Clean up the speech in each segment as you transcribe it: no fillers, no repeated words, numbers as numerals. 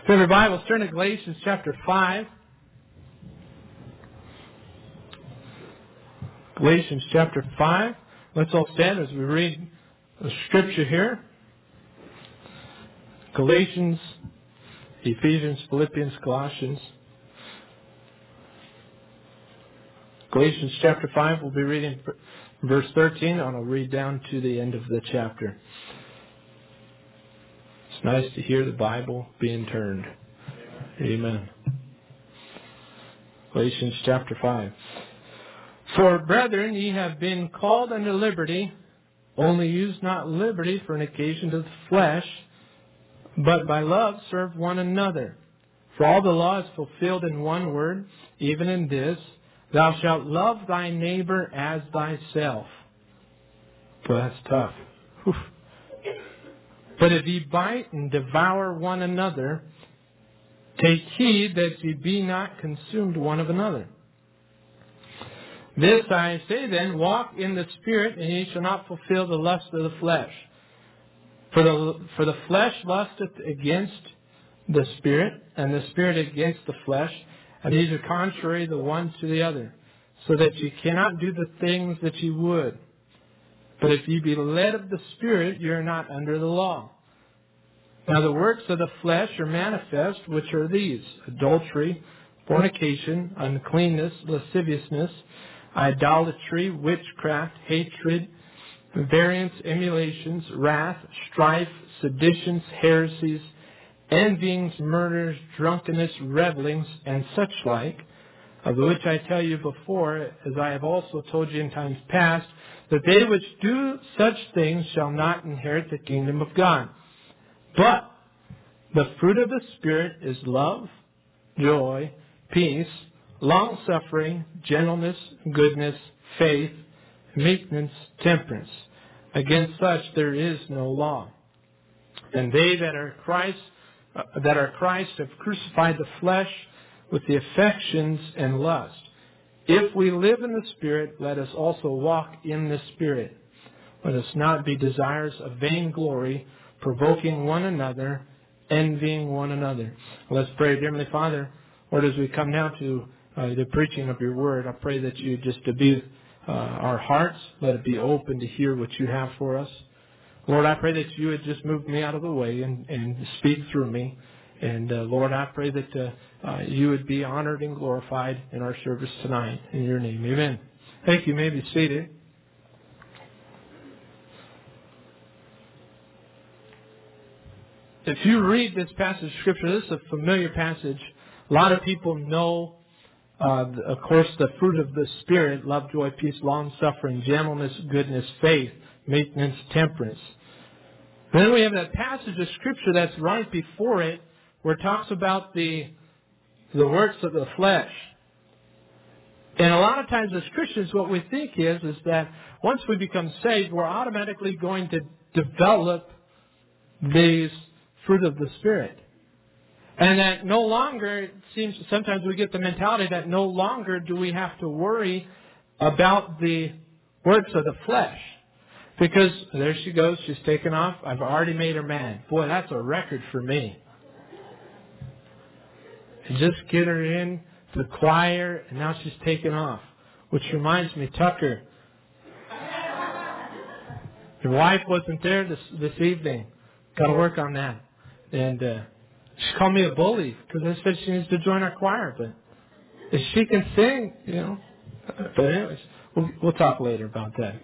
If you have your Bibles, turn to Galatians chapter 5. Galatians chapter 5. Let's all stand as we read the scripture here. Galatians, Ephesians, Philippians, Colossians. Galatians chapter 5, we'll be reading verse 13, and I'll read down to the end of the chapter. It's nice to hear the Bible being turned. Amen. Galatians chapter 5. For brethren, ye have been called unto liberty, only use not liberty for an occasion to the flesh, but by love serve one another. For all the law is fulfilled in one word, even in this, thou shalt love thy neighbor as thyself. But that's tough. Whew. But if ye bite and devour one another, take heed that ye be not consumed one of another. This I say then, walk in the Spirit, and ye shall not fulfill the lust of the flesh. For the flesh lusteth against the Spirit, and the Spirit against the flesh, and these are contrary the one to the other, so that ye cannot do the things that ye would. But if ye be led of the Spirit, ye are not under the law. Now the works of the flesh are manifest, which are these: adultery, fornication, uncleanness, lasciviousness, idolatry, witchcraft, hatred, variance, emulations, wrath, strife, seditions, heresies, envyings, murders, drunkenness, revellings, and such like, of the which I tell you before, as I have also told you in times past, that they which do such things shall not inherit the kingdom of God. But the fruit of the Spirit is love, joy, peace, long-suffering, gentleness, goodness, faith, meekness, temperance. Against such there is no law. And they that are Christ have crucified the flesh with the affections and lust. If we live in the Spirit, let us also walk in the Spirit. Let us not be desirous of vainglory, provoking one another, envying one another. Let's pray. Dear Heavenly Father, Lord, as we come now to the preaching of your word, I pray that you just to be our hearts, let it be open to hear what you have for us. Lord, I pray that you would just move me out of the way and speak through me. And Lord, I pray that you would be honored and glorified in our service tonight. In your name, amen. Thank you. You may be seated. If you read this passage of Scripture, this is a familiar passage. A lot of people know, of course, the fruit of the Spirit: love, joy, peace, long-suffering, gentleness, goodness, faith, meekness, temperance. Then we have that passage of Scripture that's right before it, where it talks about the works of the flesh. And a lot of times as Christians, what we think is that once we become saved, we're automatically going to develop these fruit of the Spirit. And that no longer, it seems, sometimes we get the mentality that no longer do we have to worry about the works of the flesh. Because there she goes, she's taken off. I've already made her mad. Boy, that's a record for me. And just get her in to the choir, and now she's taken off. Which reminds me, Tucker, your wife wasn't there this evening. Got to work on that. And she called me a bully because I said she needs to join our choir. But if she can sing, you know. But anyways, we'll talk later about that.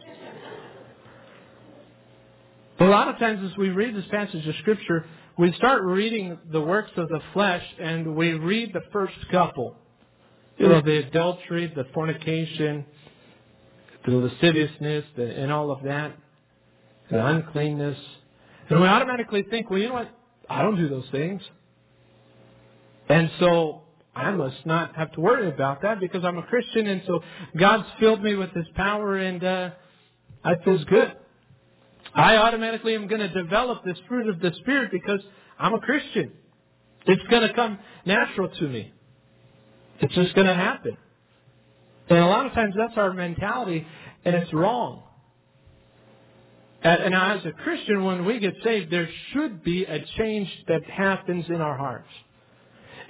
But a lot of times as we read this passage of Scripture, we start reading the works of the flesh, and we read the first couple. You know, the adultery, the fornication, the lasciviousness, and all of that, the uncleanness. And we automatically think, well, you know what? I don't do those things. And so I must not have to worry about that because I'm a Christian, and so God's filled me with His power, and I feel good. I automatically am going to develop this fruit of the Spirit because I'm a Christian. It's going to come natural to me. It's just going to happen. And a lot of times that's our mentality, and it's wrong. And as a Christian, when we get saved, there should be a change that happens in our hearts.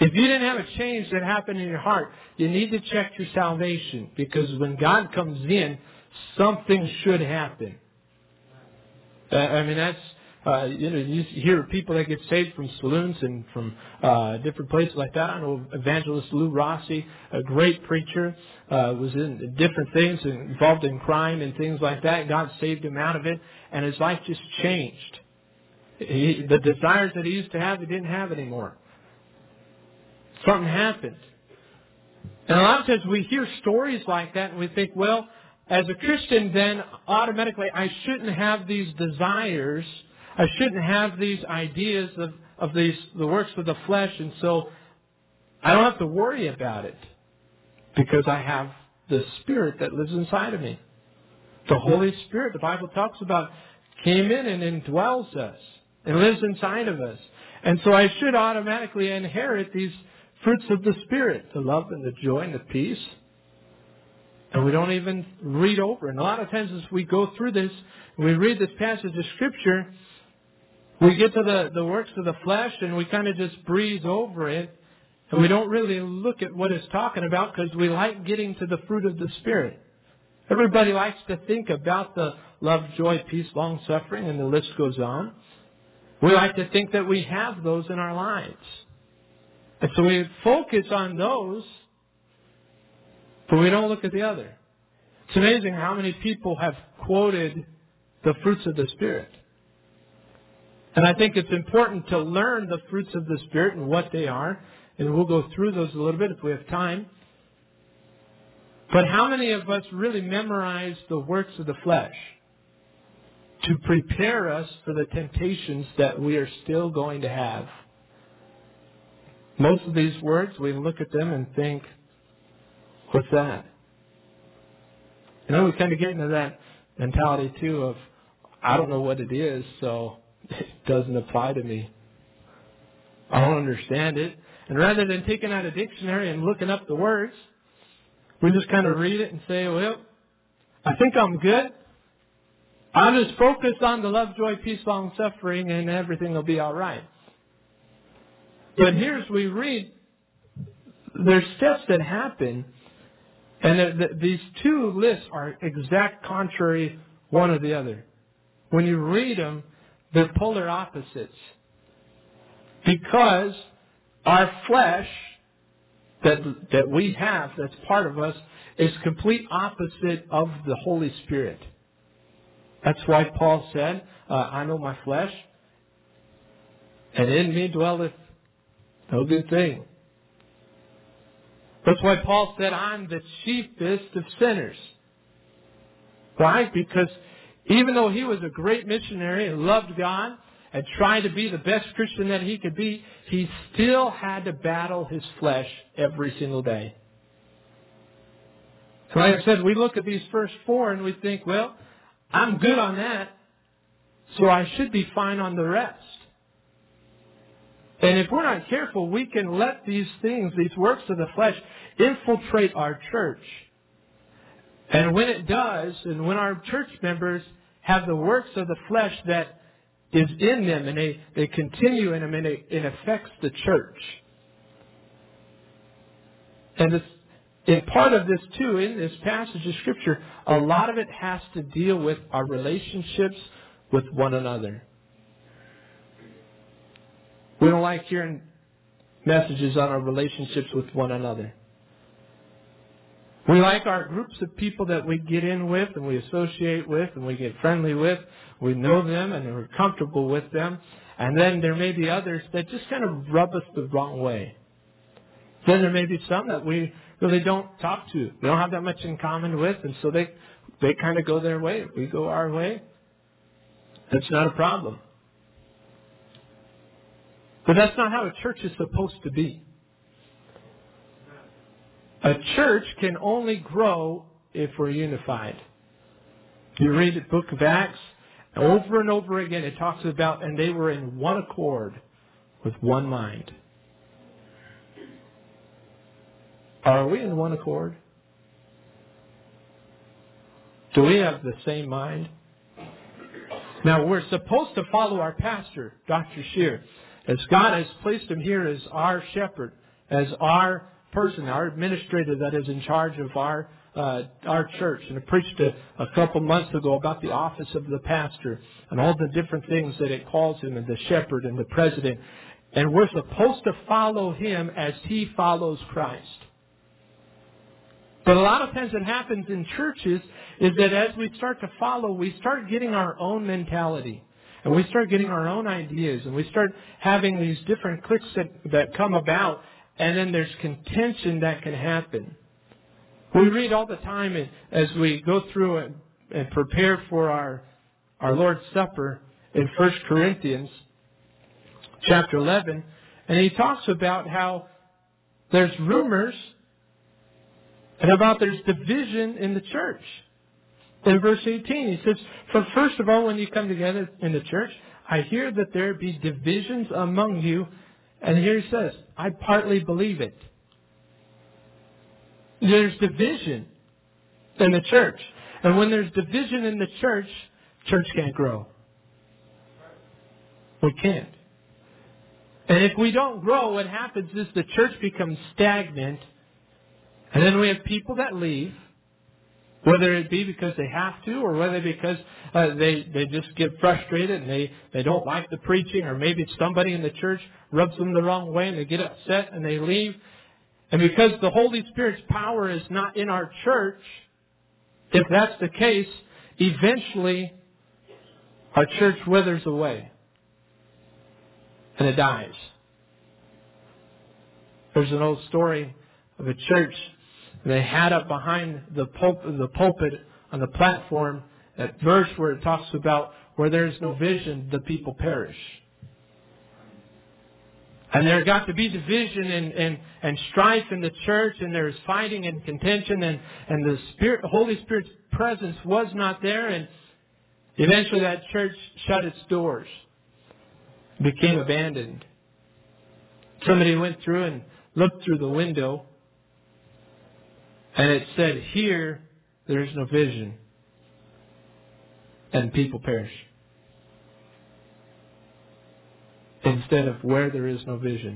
If you didn't have a change that happened in your heart, you need to check your salvation, because when God comes in, something should happen. That's, you hear people that get saved from saloons and from different places like that. I know Evangelist Lou Rossi, a great preacher, was in different things, involved in crime and things like that. God saved him out of it, and his life just changed. The desires that he used to have, he didn't have anymore. Something happened. And a lot of times we hear stories like that and we think, well, as a Christian then automatically I shouldn't have these desires. I shouldn't have these ideas of the works of the flesh, and so I don't have to worry about it because I have the Spirit that lives inside of me. The Holy Spirit, the Bible talks about, came in and indwells us and lives inside of us. And so I should automatically inherit these fruits of the Spirit, the love and the joy and the peace. And we don't even read over. And a lot of times as we go through this, we read this passage of Scripture, we get to the works of the flesh and we kind of just breeze over it. And we don't really look at what it's talking about because we like getting to the fruit of the Spirit. Everybody likes to think about the love, joy, peace, long-suffering, and the list goes on. We like to think that we have those in our lives. And so we focus on those, but we don't look at the other. It's amazing how many people have quoted the fruits of the Spirit. And I think it's important to learn the fruits of the Spirit and what they are. And we'll go through those a little bit if we have time. But how many of us really memorize the works of the flesh to prepare us for the temptations that we are still going to have? Most of these words, we look at them and think, what's that? We kind of get into that mentality too of, I don't know what it is, so it doesn't apply to me. I don't understand it. And rather than taking out a dictionary and looking up the words, we just kind of read it and say, well, I think I'm good. I'll just focus on the love, joy, peace, long suffering, and everything will be all right. But here's we read, there's steps that happen, and these two lists are exact contrary one of the other. When you read them, they're polar opposites. Because our flesh that we have, that's part of us, is complete opposite of the Holy Spirit. That's why Paul said, I know my flesh, and in me dwelleth no good thing. That's why Paul said, I'm the chiefest of sinners. Why? Because even though he was a great missionary and loved God and tried to be the best Christian that he could be, he still had to battle his flesh every single day. So like I said, we look at these first four and we think, well, I'm good on that, so I should be fine on the rest. And if we're not careful, we can let these things, these works of the flesh, infiltrate our church. And when it does, and when our church members have the works of the flesh that is in them, and they continue in them, and it affects the church. And in part of this too, in this passage of Scripture, a lot of it has to deal with our relationships with one another. We don't like hearing messages on our relationships with one another. We like our groups of people that we get in with and we associate with and we get friendly with. We know them and we're comfortable with them. And then there may be others that just kind of rub us the wrong way. Then there may be some that we really don't talk to. We don't have that much in common with, and so they kind of go their way. We go our way. That's not a problem. But that's not how a church is supposed to be. A church can only grow if we're unified. You read the book of Acts, over and over again it talks about, and they were in one accord with one mind. Are we in one accord? Do we have the same mind? Now, we're supposed to follow our pastor, Dr. Shear, as God has placed him here as our shepherd. as our person, our administrator that is in charge of our church. And I preached a couple months ago about the office of the pastor and all the different things that it calls him, and the shepherd and the president. And we're supposed to follow him as he follows Christ. But a lot of times what happens in churches is that as we start to follow, we start getting our own mentality. And we start getting our own ideas. And we start having these different cliques that come about. And then there's contention that can happen. We read all the time as we go through and prepare for our Lord's Supper in 1 Corinthians chapter 11. And he talks about how there's rumors and about there's division in the church. In verse 18, he says, "For first of all, when you come together in the church, I hear that there be divisions among you." And here he says, "I partly believe it." There's division in the church. And when there's division in the church can't grow. We can't. And if we don't grow, what happens is the church becomes stagnant. And then we have people that leave, whether it be because they have to, or whether because they just get frustrated and they don't like the preaching, or maybe somebody in the church rubs them the wrong way and they get upset and they leave. And because the Holy Spirit's power is not in our church, if that's the case, eventually our church withers away and it dies. There's an old story of a church. They had up behind the pulpit on the platform that verse where it talks about where there is no vision, the people perish. And there got to be division and strife in the church, and there was fighting and contention, and the Holy Spirit's presence was not there, and eventually that church shut its doors, became abandoned. Somebody went through and looked through the window, and it said, "Here there is no vision, and people perish." Instead of "where there is no vision."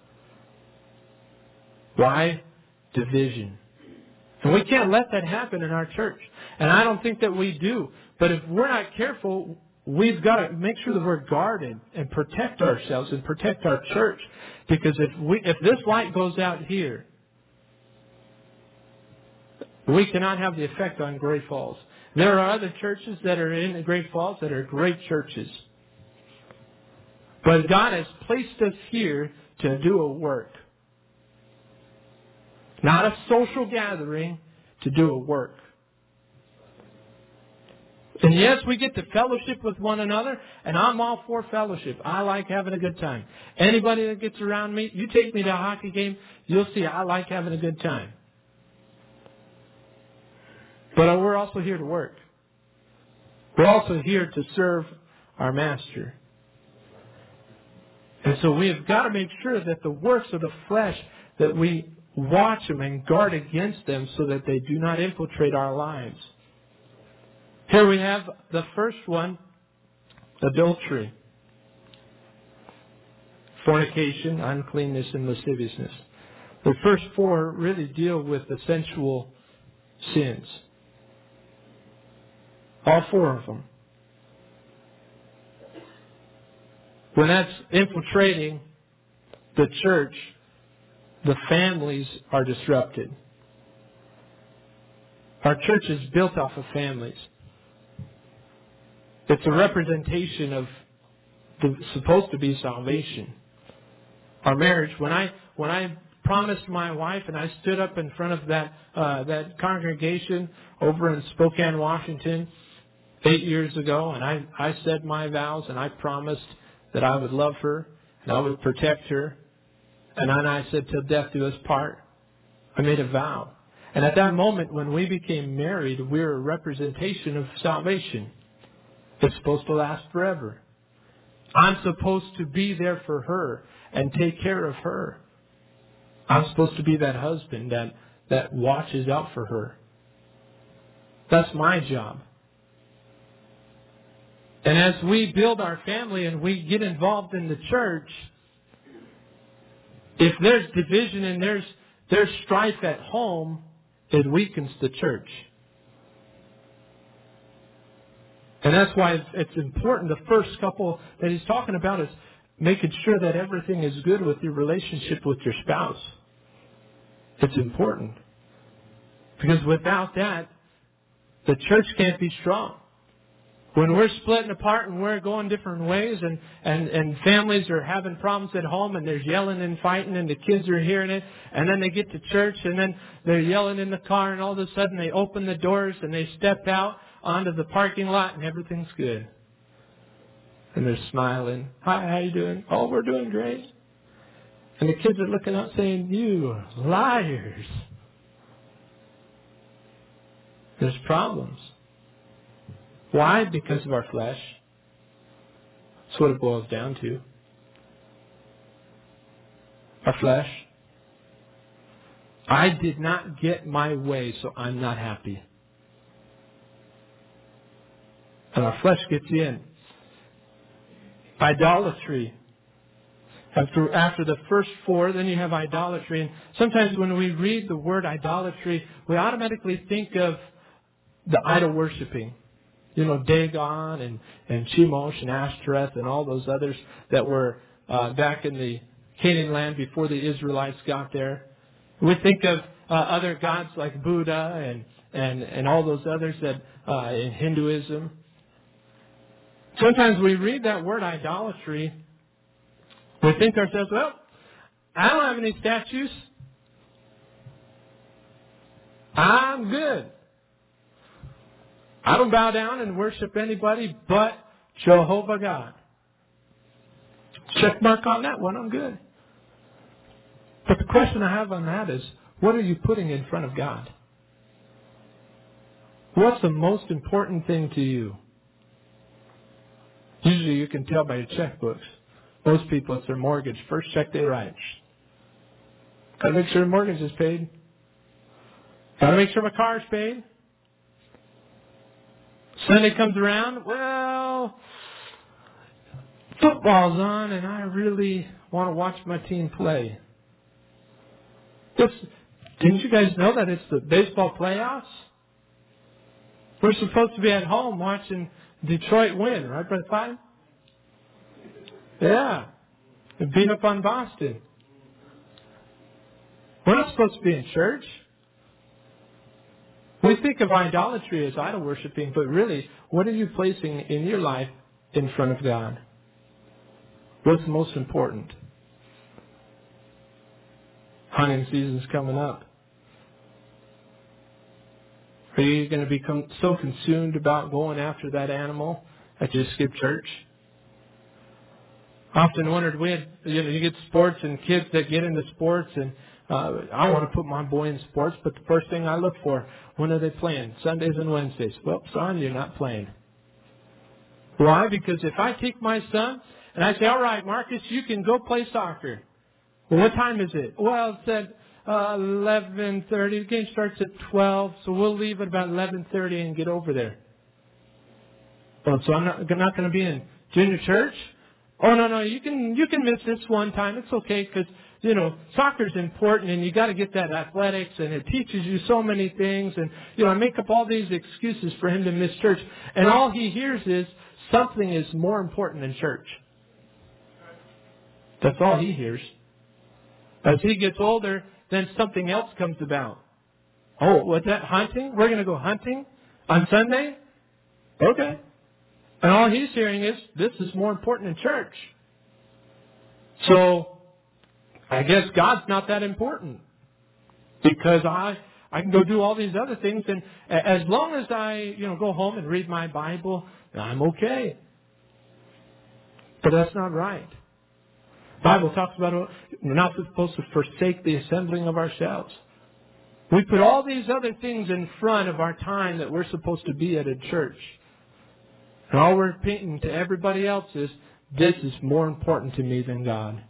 Why? Division. And we can't let that happen in our church. And I don't think that we do. But if we're not careful, we've got to make sure that we're guarded and protect ourselves and protect our church. Because if this light goes out here, we cannot have the effect on Great Falls. There are other churches that are in Great Falls that are great churches. But God has placed us here to do a work. Not a social gathering, to do a work. And yes, we get to fellowship with one another, and I'm all for fellowship. I like having a good time. Anybody that gets around me, you take me to a hockey game, you'll see I like having a good time. But we're also here to work. We're also here to serve our Master. And so we have got to make sure that the works of the flesh, that we watch them and guard against them so that they do not infiltrate our lives. Here we have the first one, adultery, fornication, uncleanness, and lasciviousness. The first four really deal with the sensual sins. All four of them. When that's infiltrating the church, the families are disrupted. Our church is built off of families. It's a representation of supposed to be salvation. Our marriage, when I promised my wife and I stood up in front of that congregation over in Spokane, Washington, 8 years ago, and I said my vows and I promised that I would love her and I would protect her. And then I said, till death do us part. I made a vow. And at that moment, when we became married, we were a representation of salvation. It's supposed to last forever. I'm supposed to be there for her and take care of her. I'm supposed to be that husband that watches out for her. That's my job. And as we build our family and we get involved in the church, If there's division and there's strife at home, it weakens the church. And that's why it's important. The first couple that he's talking about is making sure that everything is good with your relationship with your spouse. It's important. Because without that, the church can't be strong. When we're splitting apart and we're going different ways and families are having problems at home and there's yelling and fighting and the kids are hearing it and then they get to church and then they're yelling in the car and all of a sudden they open the doors and they step out onto the parking lot and everything's good. And they're smiling. Hi, how you doing? Oh, we're doing great. And the kids are looking out saying, you liars. There's problems. Why? Because of our flesh. That's what it boils down to. Our flesh. I did not get my way, so I'm not happy. And our flesh gets in. Idolatry. After the first four, then you have idolatry. And sometimes when we read the word idolatry, we automatically think of the idol worshiping. You know, Dagon and Chemosh and Ashtoreth and all those others that were back in the Canaan land before the Israelites got there. We think of other gods like Buddha and all those others that in Hinduism. Sometimes we read that word idolatry, we think to ourselves, well, I don't have any statues. I'm good. I don't bow down and worship anybody but Jehovah God. Check mark on that one, I'm good. But the question I have on that is, what are you putting in front of God? What's the most important thing to you? Usually you can tell by your checkbooks. Most people, it's their mortgage. First check they write. Got to make sure the mortgage is paid. Got to make sure my car's paid. Sunday comes around, well, football's on and I really want to watch my team play. Didn't you guys know that it's the baseball playoffs? We're supposed to be at home watching Detroit win, right, Brother Clyde? Yeah. And beat up on Boston. We're not supposed to be in church. We think of idolatry as idol worshiping, but really, what are you placing in your life in front of God? What's most important? Hunting season's coming up. Are you going to become so consumed about going after that animal that you skip church? I often wondered, you get sports and kids that get into sports and I want to put my boy in sports, but the first thing I look for, when are they playing? Sundays and Wednesdays. Well, son, you're not playing. Why? Because if I take my son and I say, all right, Marcus, you can go play soccer. Well, what time is it? Well, it's at 11:30. The game starts at 12, so we'll leave at about 11:30 and get over there. Oh, so I'm not going to be in junior church? Oh, no, you can miss this one time. It's okay because, soccer's important and you got to get that athletics and it teaches you so many things. And, I make up all these excuses for him to miss church. And all he hears is something is more important than church. That's all he hears. As he gets older, then something else comes about. Oh, what's that? Hunting? We're going to go hunting on Sunday? Okay. And all he's hearing is, this is more important than church. So, I guess God's not that important. Because I can go do all these other things, and as long as I, go home and read my Bible, I'm okay. But that's not right. The Bible talks about we're not supposed to forsake the assembling of ourselves. We put all these other things in front of our time that we're supposed to be at a church. And all we're repeating to everybody else is, this is more important to me than God.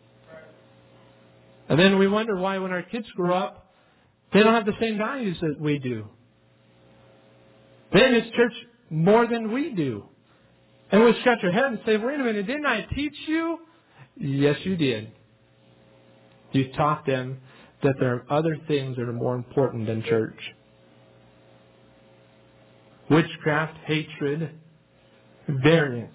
And then we wonder why when our kids grow up, they don't have the same values that we do. They miss church more than we do. And we scratch our head and say, wait a minute, didn't I teach you? Yes, you did. You taught them that there are other things that are more important than church. Witchcraft, hatred, variance.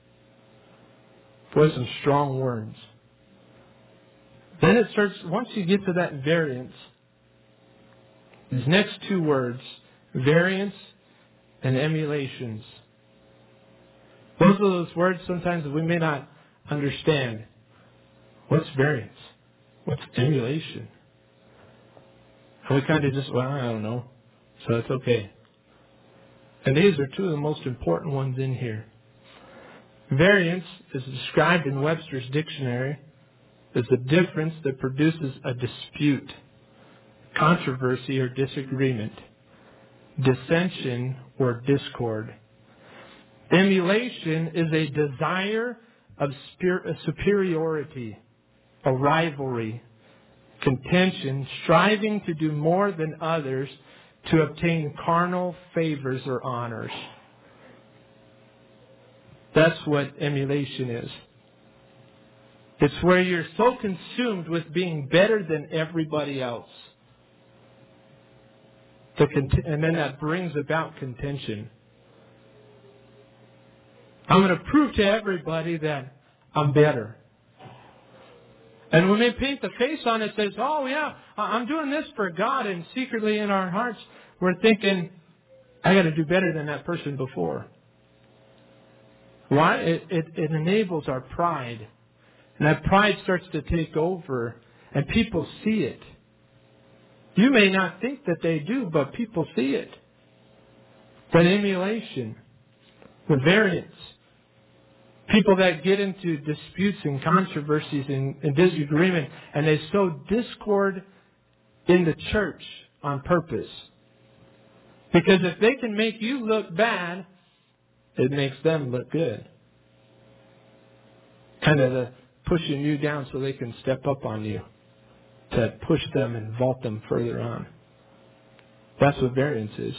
Boy, some strong words. Then it starts, once you get to that variance, these next two words, variance and emulations. Those are those words sometimes that we may not understand. What's variance? What's emulation? And we kind of just, well, I don't know. So it's okay. And these are two of the most important ones in here. Variance is described in Webster's dictionary as the difference that produces a dispute, controversy or disagreement, dissension or discord. Emulation is a desire of superiority, a rivalry, contention, striving to do more than others to obtain carnal favors or honors. That's what emulation is. It's where you're so consumed with being better than everybody else. And then that brings about contention. I'm going to prove to everybody that I'm better. And when they paint the face on it, says, oh yeah, I'm doing this for God, and secretly in our hearts, we're thinking, I got to do better than that person before. Why? It enables our pride. And that pride starts to take over, and people see it. You may not think that they do, but people see it. That emulation, the variance. People that get into disputes and controversies and disagreement, and they sow discord in the church on purpose. Because if they can make you look bad, it makes them look good. Kind of the pushing you down so they can step up on you. To push them and vault them further on. That's what variance is.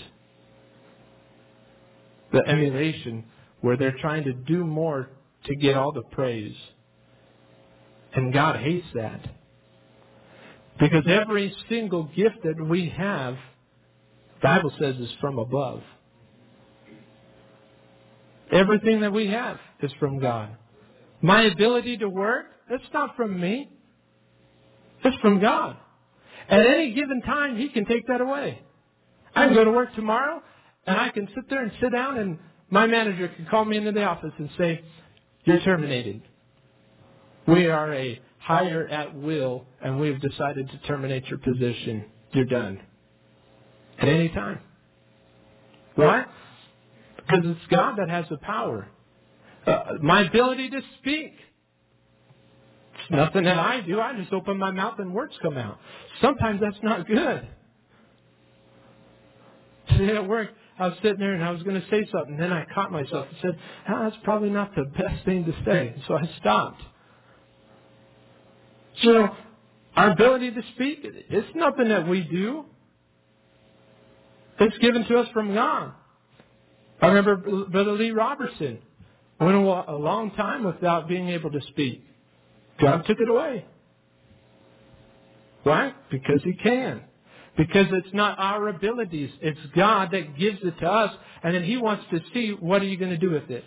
The emulation, where they're trying to do more to get all the praise. And God hates that. Because every single gift that we have, the Bible says, is from above. Everything that we have is from God. My ability to work, that's not from me. It's from God. At any given time, He can take that away. I can go to work tomorrow, and I can sit there and sit down, and my manager can call me into the office and say, you're terminated. We are a hire at will, and we've decided to terminate your position. You're done. At any time. Why? Because it's God that has the power. My ability to speak. It's nothing that I do. I just open my mouth and words come out. Sometimes that's not good. Today at work, I was sitting there and I was going to say something. Then I caught myself and said, that's probably not the best thing to say. So I stopped. So our ability to speak, it's nothing that we do. It's given to us from God. I remember Brother Lee Robertson went a long time without being able to speak. God took it away. Why? Because He can. Because it's not our abilities. It's God that gives it to us. And then He wants to see, what are you going to do with it?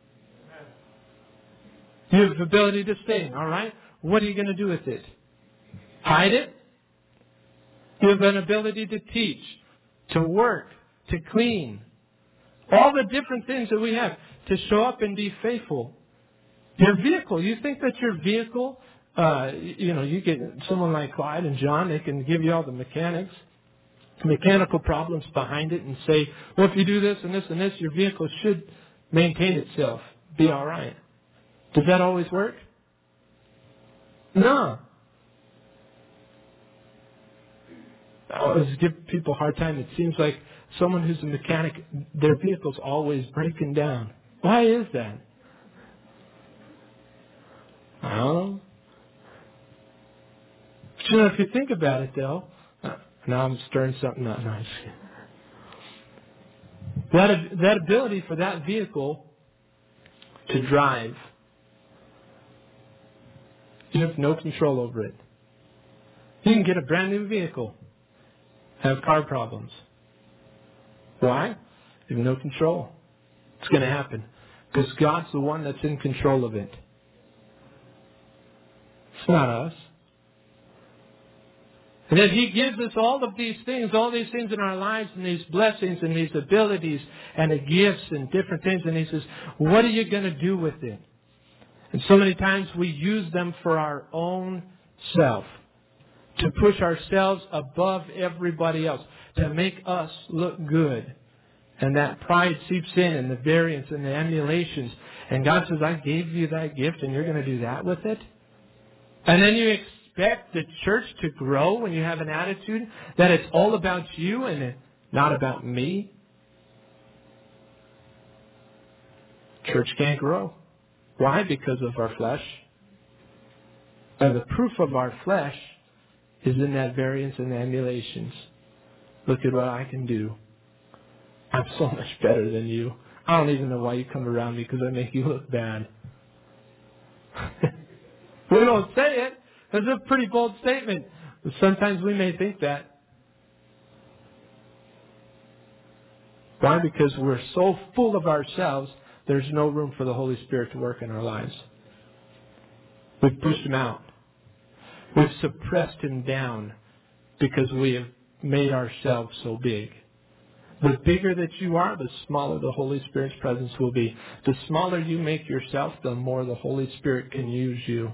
You have the ability to sing, all right? What are you going to do with it? Hide it? You have an ability to teach, to work, to clean. All the different things that we have. To show up and be faithful. Your vehicle. You think that your vehicle, you get someone like Clyde and John, they can give you all the mechanical problems behind it and say, well, if you do this and this and this, your vehicle should maintain itself, be all right. Does that always work? No. I always give people a hard time. It seems like someone who's a mechanic, their vehicle's always breaking down. Why is that? I don't know. But if you think about it, though, now I'm stirring something up. Nice. That ability for that vehicle to drive, you have no control over it. You can get a brand new vehicle, have car problems. Why? You have no control. It's going to happen. Because God's the one that's in control of it. It's not us. And that He gives us all of these things in our lives, and these blessings and these abilities and the gifts and different things. And He says, what are you going to do with it? And so many times we use them for our own self. To push ourselves above everybody else. To make us look good. And that pride seeps in, and the variance and the emulations. And God says, I gave you that gift and you're going to do that with it? And then you expect the church to grow when you have an attitude that it's all about you and not about me? Church can't grow. Why? Because of our flesh. And the proof of our flesh is in that variance and the emulations. Look at what I can do. I'm so much better than you. I don't even know why you come around me because I make you look bad. We don't say it. It's a pretty bold statement. But sometimes we may think that. Why? Because we're so full of ourselves, there's no room for the Holy Spirit to work in our lives. We've pushed Him out. We've suppressed Him down because we have made ourselves so big. The bigger that you are, the smaller the Holy Spirit's presence will be. The smaller you make yourself, the more the Holy Spirit can use you.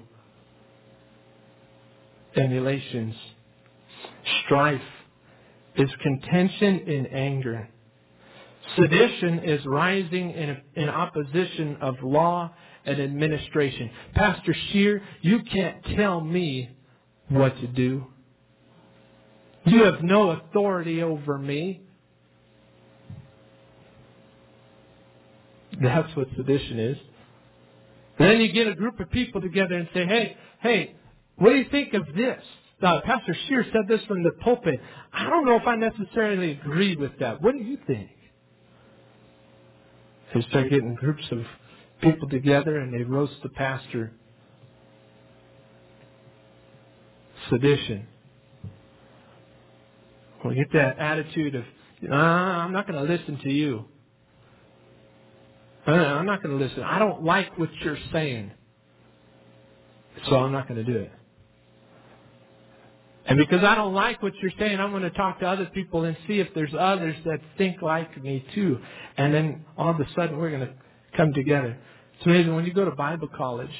Emulations. Strife is contention in anger. Sedition is rising in opposition of law and administration. Pastor Scheer, you can't tell me what to do. You have no authority over me. That's what sedition is. And then you get a group of people together and say, hey, what do you think of this? Pastor Scheer said this from the pulpit. I don't know if I necessarily agree with that. What do you think? They start getting groups of people together and they roast the pastor. Sedition. We get that attitude of, I'm not going to listen to you. I'm not going to listen. I don't like what you're saying. So I'm not going to do it. And because I don't like what you're saying, I'm going to talk to other people and see if there's others that think like me too. And then all of a sudden we're going to come together. It's amazing when you go to Bible college,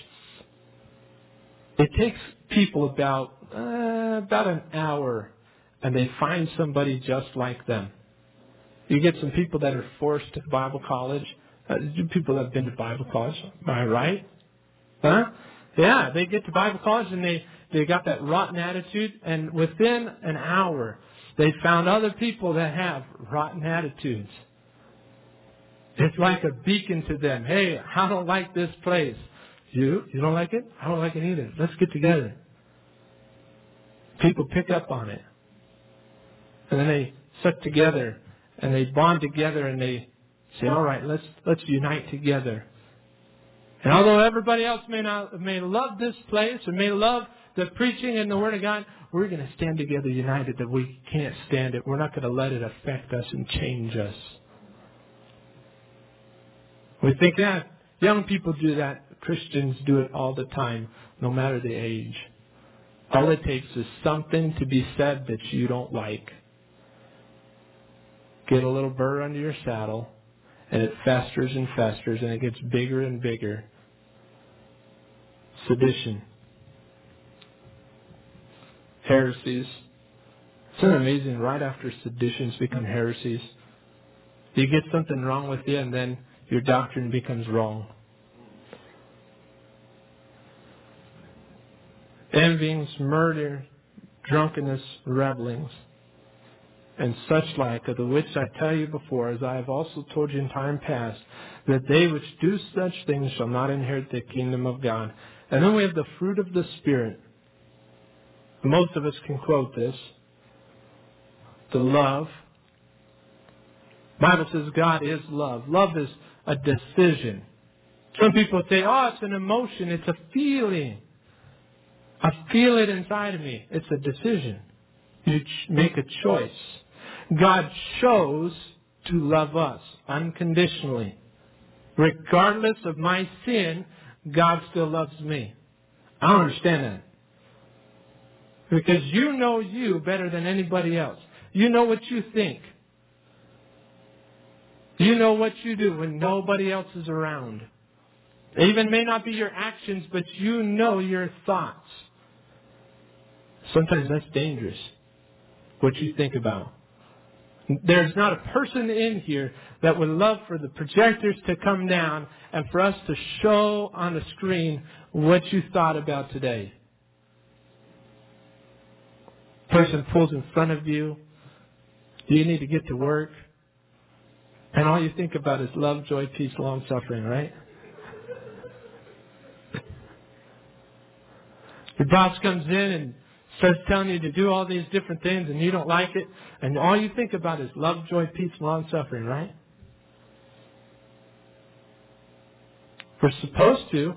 it takes people about an hour and they find somebody just like them. You get some people that are forced to Bible college. People that have been to Bible college. Am I right? Huh? Yeah, they get to Bible college and they got that rotten attitude, and within an hour they found other people that have rotten attitudes. It's like a beacon to them. Hey, I don't like this place. You don't like it? I don't like it either. Let's get together. People pick up on it. And then they sit together and they bond together and they say, all right, let's unite together. And although everybody else may love this place and may love the preaching and the Word of God, we're going to stand together united that we can't stand it. We're not going to let it affect us and change us. We think that young people do that. Christians do it all the time, no matter the age. All it takes is something to be said that you don't like. Get a little burr under your saddle, and it festers and festers, and it gets bigger and bigger. Sedition. Heresies. Isn't it amazing? Right after seditions become heresies. You get something wrong with you, and then your doctrine becomes wrong. Envyings, murder, drunkenness, revelings, and such like, of the which I tell you before, as I have also told you in time past, that they which do such things shall not inherit the kingdom of God. And then we have the fruit of the Spirit. Most of us can quote this. The love. The Bible says God is love. Love is a decision. Some people say, it's an emotion, it's a feeling. I feel it inside of me. It's a decision. You make a choice. God chose to love us unconditionally. Regardless of my sin, God still loves me. I don't understand that. Because you know you better than anybody else. You know what you think. You know what you do when nobody else is around. It even may not be your actions, but you know your thoughts. Sometimes that's dangerous, what you think about. There's not a person in here that would love for the projectors to come down and for us to show on the screen what you thought about today. Person pulls in front of you. You need to get to work. And all you think about is love, joy, peace, long suffering, right? Your boss comes in and starts telling you to do all these different things and you don't like it. And all you think about is love, joy, peace, long suffering, right? We're supposed to.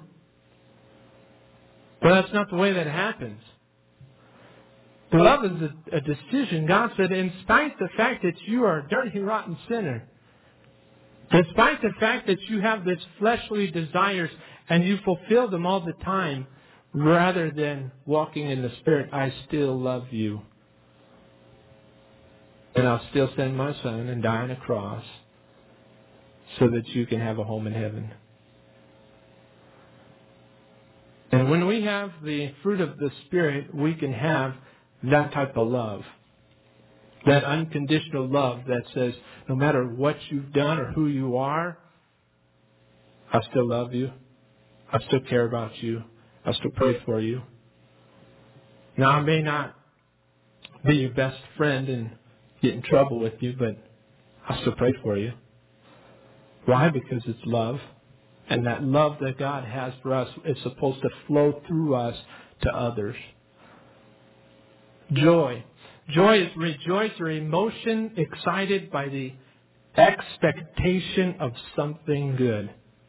But that's not the way that happens. Love is a decision. God said, in spite of the fact that you are a dirty, rotten sinner, despite the fact that you have these fleshly desires and you fulfill them all the time, rather than walking in the Spirit, I still love you. And I'll still send my Son and die on a cross so that you can have a home in heaven. And when we have the fruit of the Spirit, we can have that type of love. That unconditional love that says, no matter what you've done or who you are, I still love you. I still care about you. I still pray for you. Now, I may not be your best friend and get in trouble with you, but I still pray for you. Why? Because it's love. And that love that God has for us is supposed to flow through us to others. Joy. Joy is rejoice or emotion excited by the expectation of something good.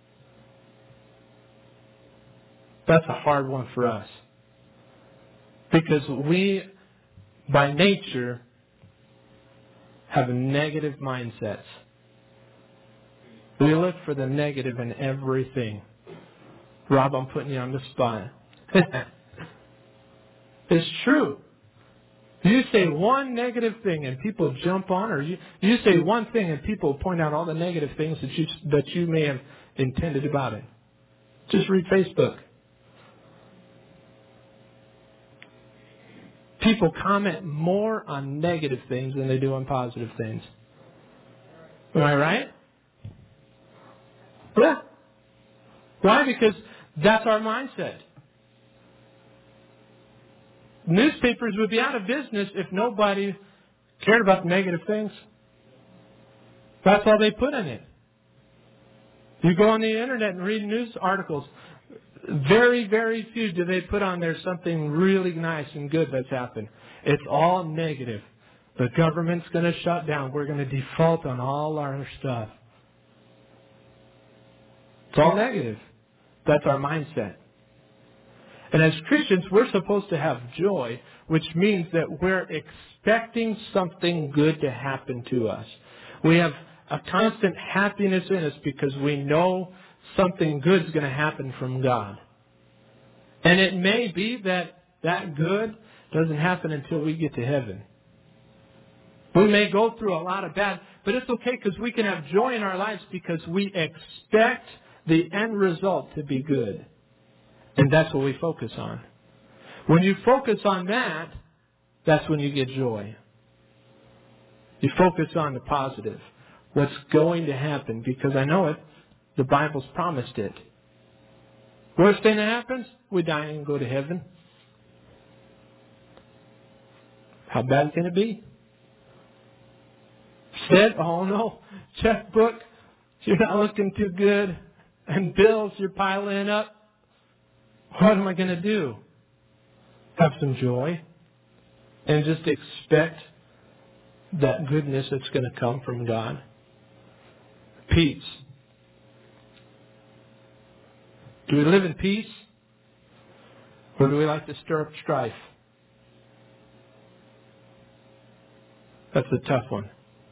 That's a hard one for us. Because we, by nature, have negative mindsets. We look for the negative in everything. Rob, I'm putting you on the spot. It's true. You say one negative thing and people jump on, or you say one thing and people point out all the negative things that you may have intended about it. Just read Facebook. People comment more on negative things than they do on positive things. Am I right? Yeah. Why? Because that's our mindset. Newspapers would be out of business if nobody cared about the negative things. That's all they put in it. You go on the internet and read news articles. Very, very few do they put on there something really nice and good that's happened. It's all negative. The government's going to shut down. We're going to default on all our stuff. It's all negative. That's our mindset. And as Christians, we're supposed to have joy, which means that we're expecting something good to happen to us. We have a constant happiness in us because we know something good is going to happen from God. And it may be that that good doesn't happen until we get to heaven. We may go through a lot of bad, but it's okay because we can have joy in our lives because we expect the end result to be good. And that's what we focus on. When you focus on that, that's when you get joy. You focus on the positive. What's going to happen, because I know it. The Bible's promised it. Worst thing that happens, we die and go to heaven. How bad can it be? Said, oh no, checkbook, you're not looking too good, and bills you're piling up. What am I going to do? Have some joy and just expect that goodness that's going to come from God. Peace. Do we live in peace? Or do we like to stir up strife? That's a tough one.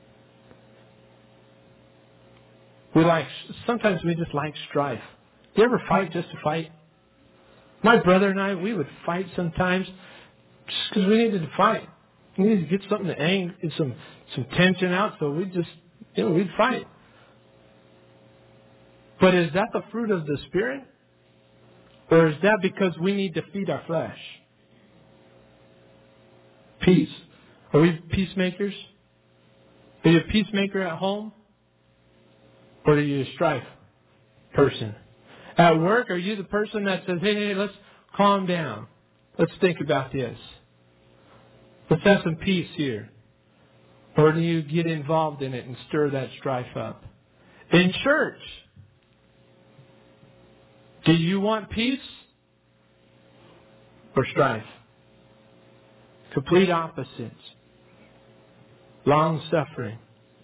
Sometimes we just like strife. Do you ever fight just to fight? My brother and I, we would fight sometimes just because we needed to fight. We needed to get something to get some tension out, so we'd fight. But is that the fruit of the Spirit? Or is that because we need to feed our flesh? Peace. Are we peacemakers? Are you a peacemaker at home? Or are you a strife person? At work, are you the person that says, hey, let's calm down. Let's think about this. Let's have some peace here. Or do you get involved in it and stir that strife up? In church, do you want peace or strife? Complete opposites. Long suffering.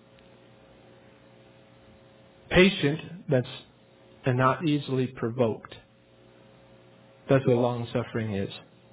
Patient, and not easily provoked. That's what long suffering is.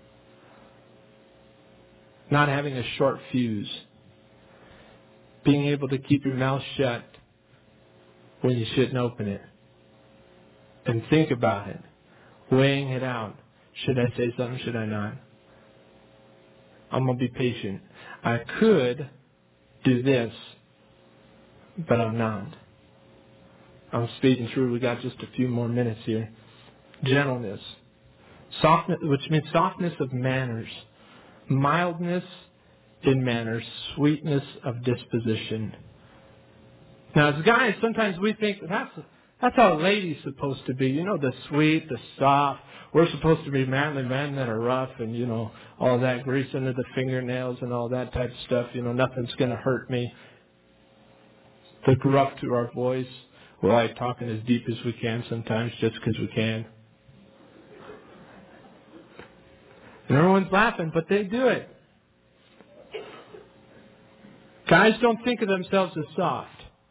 Not having a short fuse. Being able to keep your mouth shut when you shouldn't open it. And think about it. Weighing it out. Should I say something? Should I not? I'm going to be patient. I could do this, but I'm not. I'm speeding through. We got just a few more minutes here. Gentleness. Softness, which means softness of manners. Mildness in manners. Sweetness of disposition. Now, as guys, sometimes we think that's how a lady's supposed to be. You know, the sweet, the soft. We're supposed to be manly men that are rough and, all that grease under the fingernails and all that type of stuff. Nothing's going to hurt me. The gruff to our voice. We're like talking as deep as we can sometimes just because we can. And everyone's laughing, but they do it. Guys don't think of themselves as soft.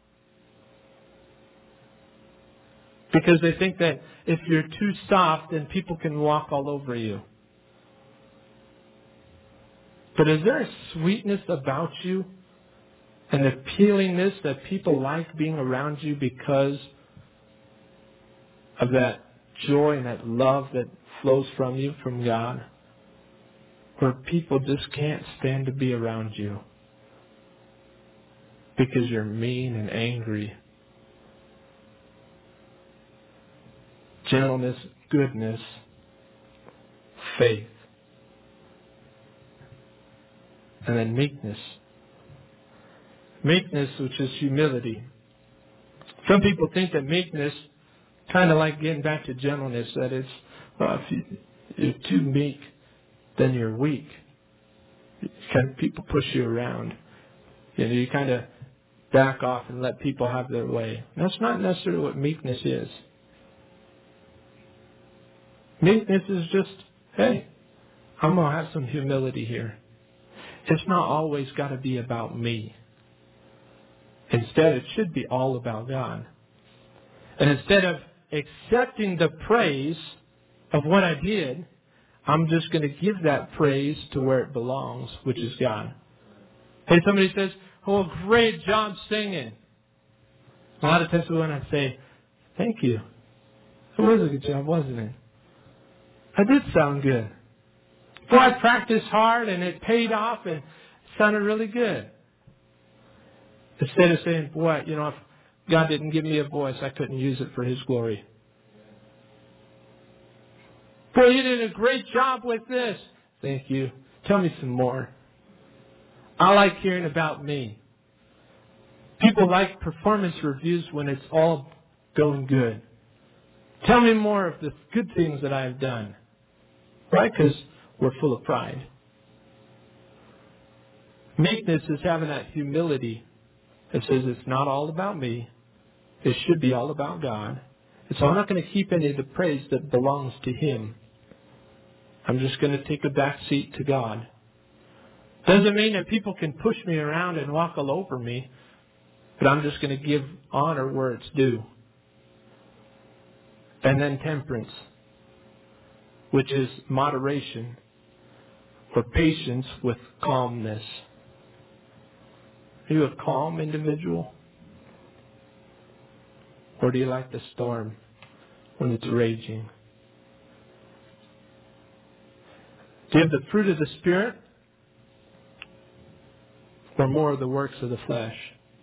Because they think that if you're too soft, then people can walk all over you. But is there a sweetness about you? An appealingness that people like being around you because of that joy and that love that flows from you, from God? Where people just can't stand to be around you because you're mean and angry. Gentleness, goodness, faith. And then meekness. Meekness, which is humility. Some people think that meekness, kind of like getting back to gentleness, that it's, if you're too meek, then you're weak. People push you around. You kind of back off and let people have their way. That's not necessarily what meekness is. Meekness is just, hey, I'm going to have some humility here. It's not always got to be about me. Instead, it should be all about God. And instead of accepting the praise of what I did, I'm just going to give that praise to where it belongs, which is God. Hey, somebody says, oh, great job singing. A lot of times when I say, thank you. It was a good job, wasn't it? I did sound good. Boy, I practiced hard and it paid off and it sounded really good. Instead of saying, boy, if God didn't give me a voice, I couldn't use it for His glory. Boy, you did a great job with this. Thank you. Tell me some more. I like hearing about me. People like performance reviews when it's all going good. Tell me more of the good things that I've done. Right? Because we're full of pride. Meekness is having that humility that says it's not all about me. It should be all about God. And so I'm not going to keep any of the praise that belongs to Him. I'm just going to take a back seat to God. Doesn't mean that people can push me around and walk all over me, but I'm just going to give honor where it's due. And then temperance, which is moderation, or patience with calmness. Are you a calm individual? Or do you like the storm when it's raging? Do you have the fruit of the Spirit or more of the works of the flesh?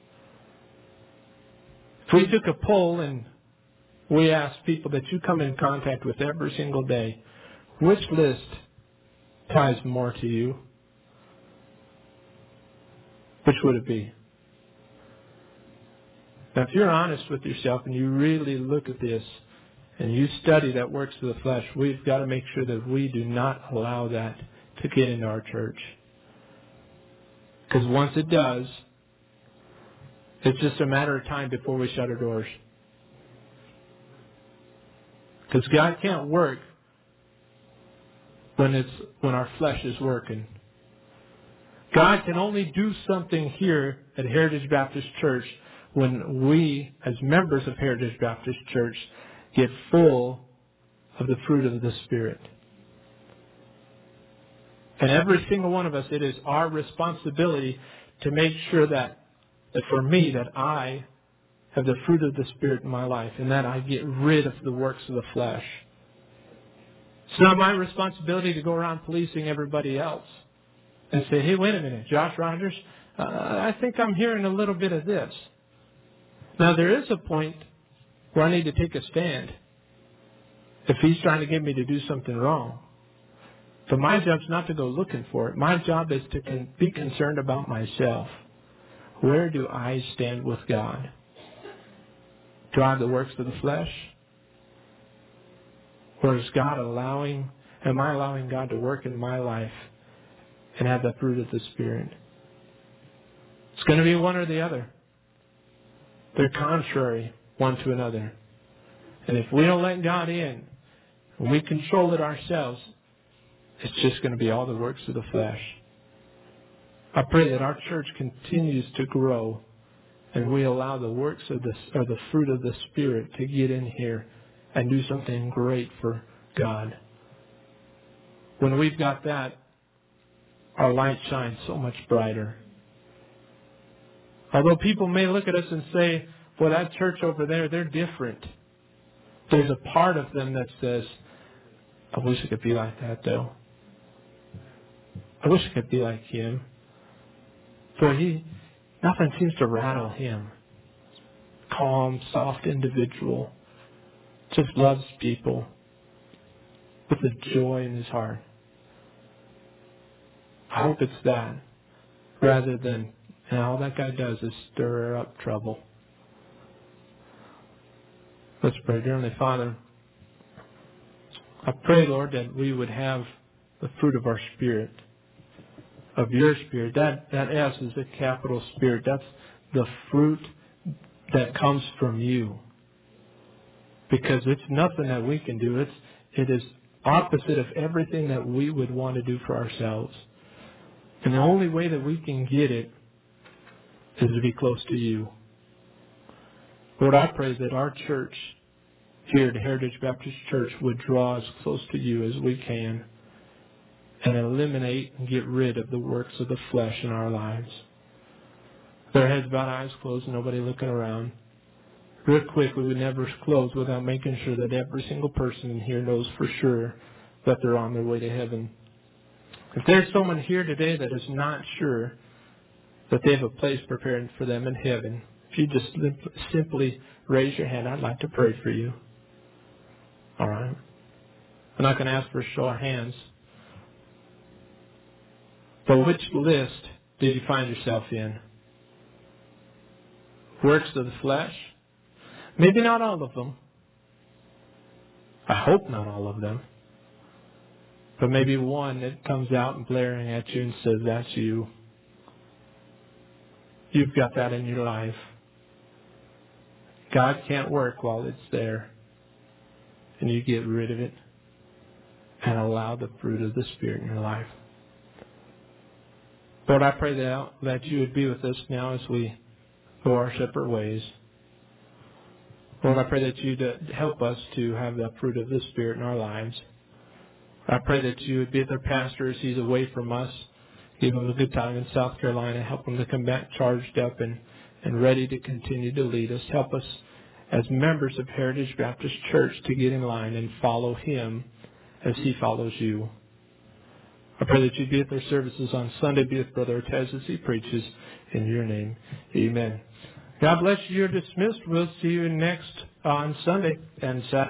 If we took a poll and we asked people that you come in contact with every single day, which list ties more to you? Which would it be? Now, if you're honest with yourself and you really look at this and you study that works of the flesh, we've got to make sure that we do not allow that to get into our church. Because once it does, it's just a matter of time before we shut our doors. Because God can't work when our flesh is working. God can only do something here at Heritage Baptist Church when we, as members of Heritage Baptist Church, get full of the fruit of the Spirit. And every single one of us, it is our responsibility to make sure that for me, that I have the fruit of the Spirit in my life and that I get rid of the works of the flesh. It's not my responsibility to go around policing everybody else and say, hey, wait a minute, Josh Rogers, I think I'm hearing a little bit of this. Now, there is a point where I need to take a stand if he's trying to get me to do something wrong. But my job's not to go looking for it. My job is to be concerned about myself. Where do I stand with God? Do I have the works of the flesh? Or is am I allowing God to work in my life and have the fruit of the Spirit? It's going to be one or the other. They're contrary one to another. And if we don't let God in, and we control it ourselves, it's just going to be all the works of the flesh. I pray that our church continues to grow and we allow the works of the fruit of the Spirit to get in here and do something great for God. When we've got that, our light shines so much brighter. Although people may look at us and say, well, that church over there, they're different. There's a part of them that says, I wish I could be like that, though. I wish I could be like him. Boy, nothing seems to rattle him. Calm, soft individual. Just loves people with a joy in his heart. I hope it's that, rather than, all that guy does is stir up trouble. Let's pray. Dear Heavenly Father, I pray, Lord, that we would have the fruit of our Spirit, of your Spirit. That S is a capital Spirit. That's the fruit that comes from you. Because it's nothing that we can do. It is opposite of everything that we would want to do for ourselves. And the only way that we can get it is to be close to you. Lord, I pray that our church here at Heritage Baptist Church would draw as close to you as we can and eliminate and get rid of the works of the flesh in our lives. Their heads bowed, eyes closed, nobody looking around. Real quick, we would never close without making sure that every single person in here knows for sure that they're on their way to heaven. If there's someone here today that is not sure that they have a place prepared for them in heaven, if you just simply raise your hand, I'd like to pray for you. All right? I'm not going to ask for a show of hands. But which list did you find yourself in? Works of the flesh? Maybe not all of them. I hope not all of them. But maybe one that comes out and blaring at you and says, that's you. You've got that in your life. God can't work while it's there. And you get rid of it and allow the fruit of the Spirit in your life. Lord, I pray that you would be with us now as we go our separate ways. Lord, I pray that you'd help us to have the fruit of the Spirit in our lives. I pray that you would be with our pastor as he's away from us. Give him a good time in South Carolina. Help him to come back charged up and ready to continue to lead us. Help us as members of Heritage Baptist Church to get in line and follow him as he follows you. I pray that you be at their services on Sunday. Be with Brother Ortez as he preaches in your name. Amen. God bless you. You're dismissed. We'll see you next on Sunday and Saturday.